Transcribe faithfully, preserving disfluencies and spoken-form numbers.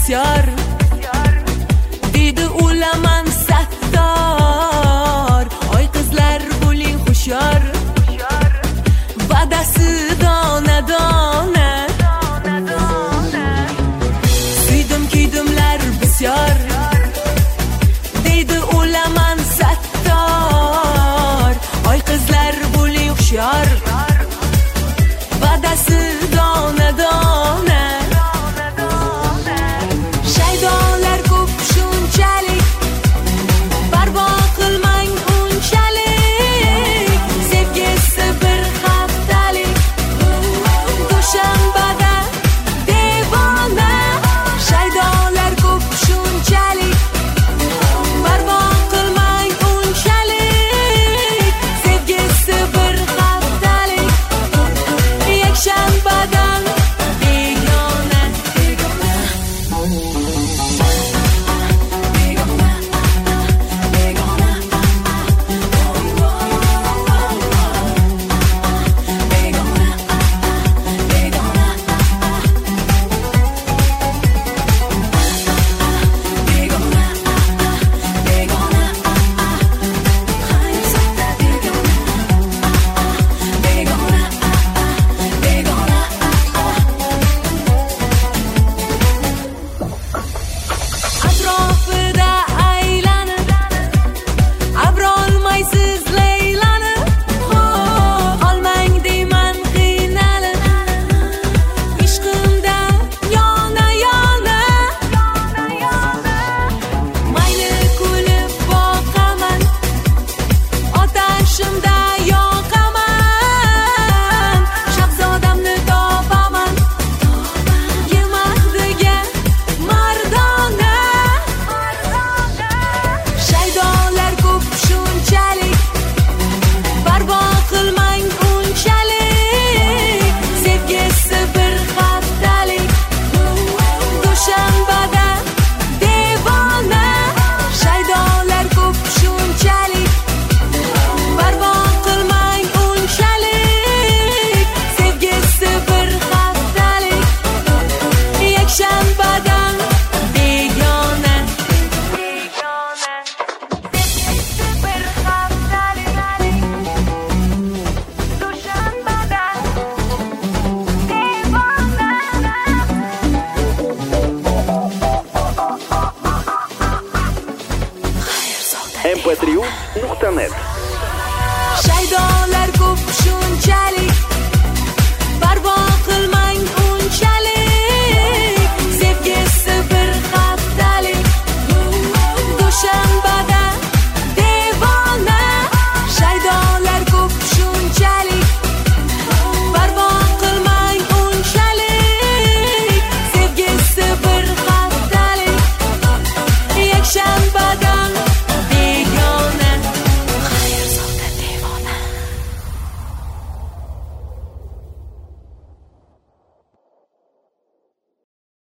بسیار deydi o'laman sattor. Oy qizlar bo'ling hushyor, va'dasi dona dona. Suydim kuydimlar bisyor deydi o'laman sattor. Oy qizlar bo'ling hushyor, va'dasi dona dona. Shaydolar ko'p shunchalik, parvo qilmang unchalik. Sevgisi bir haftalik, dushanbada devona. Shaydolar ko'p shunchalik, parvo qilmang unchalik. Sevgisi bir haftalik, yakshanbadan begona. Atrofida aylanib, abrolmaysiz Leylani. Qolmang deyman qiynalib, ishqimda yona yona. Mayli kulib boqaman, otashimda yoqaman. Shahzodamni topaman, yemaqdiga mardona. Shaydolar ko'p shunchalik, parvo qilmang unchalik. Sevgisi bir haftalik, dushanbada devona. Shaydolar ko'p shunchalik, parvo qilmang unchalik. Sevgisi bir haftalik, yakshanbadan begona. Bir haftalik, dushanbadan devona. эм пэ три ю точка нет. Shaydo